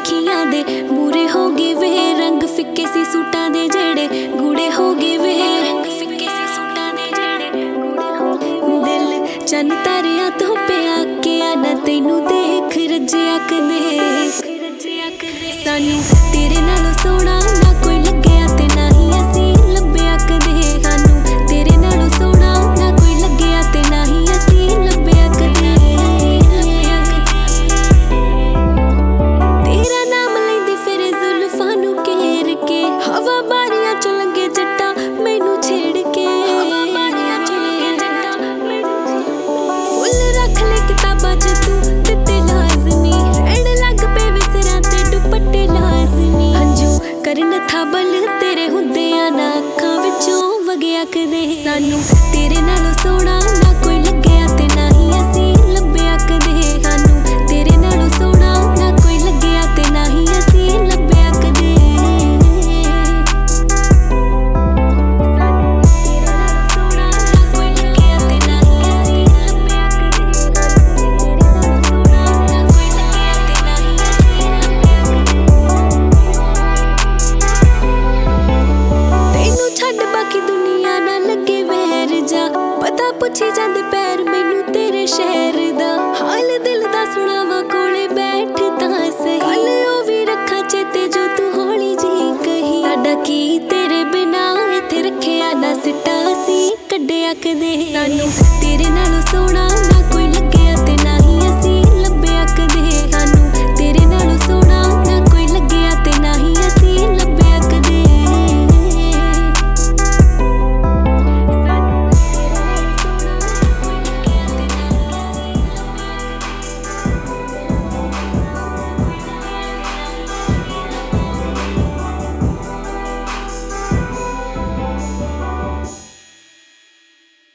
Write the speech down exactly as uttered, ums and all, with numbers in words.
ਅੱਖੀਆਂ ਦੇ ਮੂਰੇ ਹੋ ਗਏ ਵੇ ਰੰਗ ਫਿੱਕੇ ਸੀ ਸੂਟਾਂ ਦੇ ਜਿਹੜੇ ਗੂੜੇ ਹੋ ਗਏ ਵੇ ਫਿੱਕੇ ਸੀ ਸੂਟਾਂ ਦੇ ਜਿਹੜੇ ਗੂੜੇ ਹੋ ਗਏ ਦਿਲ ਚੰਨ ਤਾਰਿਆਂ ਤੋਂ ਪਿਆ ਕੇ ਆ ਨਾ ਤੈਨੂੰ ਦੇਖ ਰੱਜਿਆ ਕਦੇ ਸਾਨੂੰ ਤੇਰੇ ਨਾਲੋਂ ਸੋਹਣਾ ਨਾ ਕੋਈ ਲੱਗਿਆ ਤੇ ਨਾ ਹੀ ਅਸੀਂ ਲੱਭਿਆ ਕਦੇ ਸਾਨੂੰ ਤੇਰੇ ਨਾਲੋਂ ਸੋਹਣਾ ਨਾ ਕੋਈ ਲੱਗਿਆ ਤੇ ਨਾ ਹੀ ਅਸੀਂ ਲੱਭਿਆ ਕਦੇ ਤੇਰਾ ਨਾਮ ਲੈਂਦੀ ਫਿਰ ਜ਼ੁਲਫਾਂ ਨੂੰ ਘੇਰ ਕੇ ਹਵਾ ਬਾਰੀਆਂ ਚ ਲੰਘੇ ਜੱਟਾਂ ਮੈਨੂੰ ਛੇੜ ਕੇ ਫੁੱਲ ਰੱਖ ਲੈ ਕਿਤਾਬਾਂ ਚ ਤੂੰ ਦਿੱਤੇ ਲਾਜ਼ਮੀ ਰਹਿਣ ਲੱਗ ਪਏ ਵਿਸਰਾਂ ਤੇ ਦੁਪੱਟੇ ਲਾਜ਼ਮੀ ਹੰਝੂ ਕਰਨ ਥਾਬਲ ਤੇਰੇ ਹੁੰਦਿਆਂ ਨਾ ਅੱਖਾਂ ਵਿੱਚੋਂ ਵਗਿਆ ਕਦੇ ਸਾਨੂੰ ਤੇਰੇ ਨਾਲੋਂ ਸੋਹਣਾ ਨਾ ਕੋਈ ਲੱਗਿਆ ਤੇ ਨਾ ਹੀ ਅਸੀਂ ਲੱਭਿਆ ਕਦੇ ਸਾਨੂੰ ਤੇਰੇ ਨਾਲੋਂ ਸੋਹਣਾ ਨਾ ਕੋਈ ਲੱਗਿਆ ਤੇ ਨਾ ਹੀ ਅਸੀਂ ਲੱਭਿਆ ਕਦੇ ਪਤਾ ਪੁੱਛੀ ਜਾਂਦੇ ਪੈਰ ਮੈਨੂੰ ਤੇਰੇ ਸ਼ਹਿਰ ਦਾ ਹਾਲ ਦਿਲ ਦਾ ਸੁਣਾਵਾ ਕੋਲੇ ਬੈਠ ਤਾਂ ਸਹੀ ਕੱਲ ਉਹ ਵੀ ਰੱਖਾਂ ਚੇਤੇ ਜੋ ਤੂੰ ਹੌਲੀ ਜੀ ਕਹੀ ਸਾਡਾ ਕੀ ਤੇਰੇ ਬਿਨਾ ਇੱਥੇ ਰੱਖਿਆ ਨਾ ਸਿੱਟਾ ਸੀ ਕੱਢਿਆ ਕਦੇ ਸਾਨੂੰ ਤੇਰੇ ਨਾਲੋਂ ਸੋਹਣਾ ਨਾ ਕੋਈ